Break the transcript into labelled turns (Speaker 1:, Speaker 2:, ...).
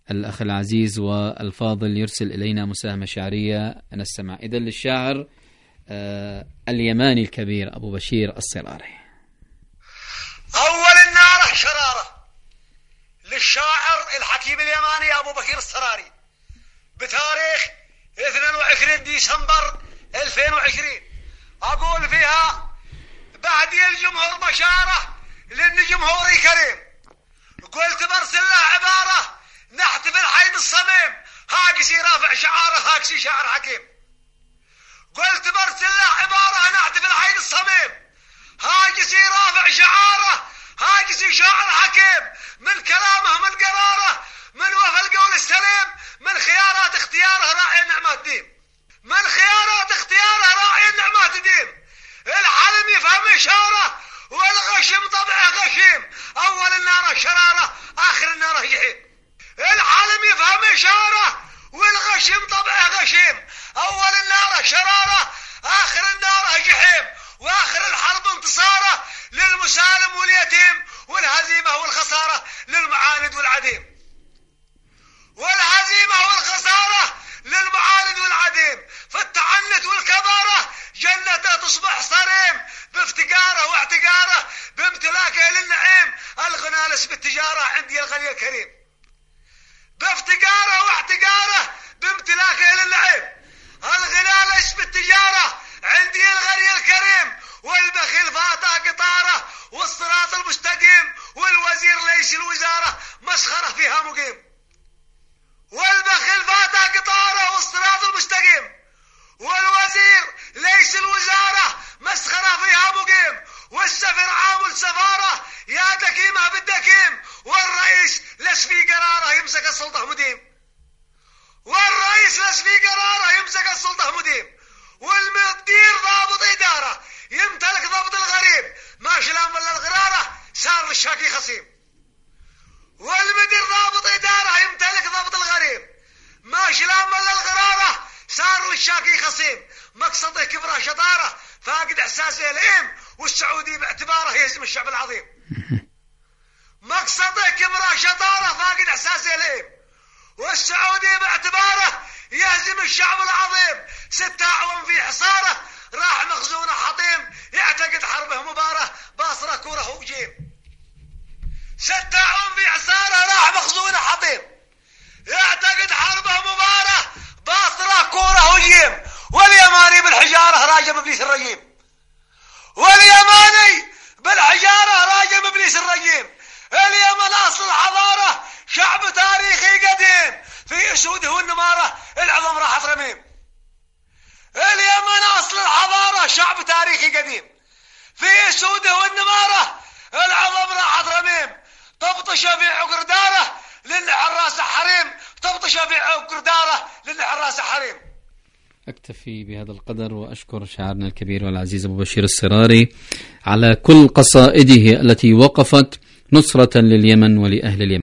Speaker 1: الأخ العزيز والفاضل يرسل إلينا مساهمة شعرية نستمع إذن للشاعر اليماني الكبير أبو بشير الصراري.
Speaker 2: أول النار شرارة للشاعر الحكيم اليماني أبو بكير الصراري بتاريخ 22 ديسمبر 2020. أقول فيها بعدي الجمهور بشارة لأن جمهوري كريم. قلت برسل له عبارة نحتفل حي الصميم هاكسي رافع شعاره هاكسي شاعر حكيم. قلت برسل له عبارة نحتفل حي الصميم هاكسي رافع شعاره هاكسي شاعر حكيم. من كلامه من قراره من وفى القول السليم من خيارات اختياره راعي النعمات ديم. من خيارات اختياره راعي النعمات ديم. الحلم يفهم إشارة والغشم طبعه غشيم. أول النار شرارة آخر النار جحيم. الحلم يفهم إشارة والغشم طبعه غشيم. أول النار شرارة آخر النار جحيم. وآخر الحرب انتصاره للمسالم واليتيم والهزيمة والخسارة للمعاند والعديم. والهزيمة والخسارة للمعاند والعديم. فالتعنت والكبارة جنته تصبح صريم بافتقاره واعتقاره بامتلاكه للنعيم. الغنالس بالتجارة عندي الغني الكريم. بافتقاره واعتقاره بامتلاكه للنعيم. الغنالس بالتجارة عندي الغني الكريم. والبخيل فاته قطاره والصراط المستقيم. والوزير ليس الوزارة مسخرة فيها مقيم. والبخيل فاته قطاره والصراط المستقيم. والوزير ليس الوزارة مسخرة فيها مقيم. والسفر عامل سفارة يا دكيمة بالدكيم. والرئيس لس في قراره يمسك السلطة مديم. والرئيس لس في قراره يمسك السلطة مديم. والمدير ضابط إدارة يمتلك ضبط الغريب ماشي لام ولا الغرارة صار للشاكي خصيم. والمدير ضابط إدارة يمتلك ضبط الغريب ماشي لام ولا الغرارة صار للشاكي خصيم. مقصده كبره شطارة فاقد إحساسه الإيم والسعودي باعتباره يهزم الشعب العظيم. مقصده كبره شطارة فاقد إحساسه الإيم والسعودي باعتباره يهزم الشعب العظيم. 6 أعوام في حصاره راح مخزونه حطيم يعتقد حربه مباراة باصرة كوره وجيم. 6 أعوام في حصاره راح مخزونه حطيم يعتقد حربه مباراة باصرة كوره وجيم. واليماني بالحجارة راجم ابليس الرجيم. واليماني بالحجارة راجم ابليس الرجيم. اليمن اصل الحضارة شعب تاريخي قديم في اسوده والنمارة العظم راح ترميم. اليمن اصل الحضارة شعب تاريخي قديم في اسوده والنمارة العظم راح ترميم. تبطش في عقر داره للحراس حريم. تبطش في عقر داره للحراس حريم.
Speaker 1: أكتفي بهذا القدر وأشكر شاعرنا الكبير والعزيز أبو بشير الصراري على كل قصائده التي وقفت نصرة لليمن ولأهل اليمن.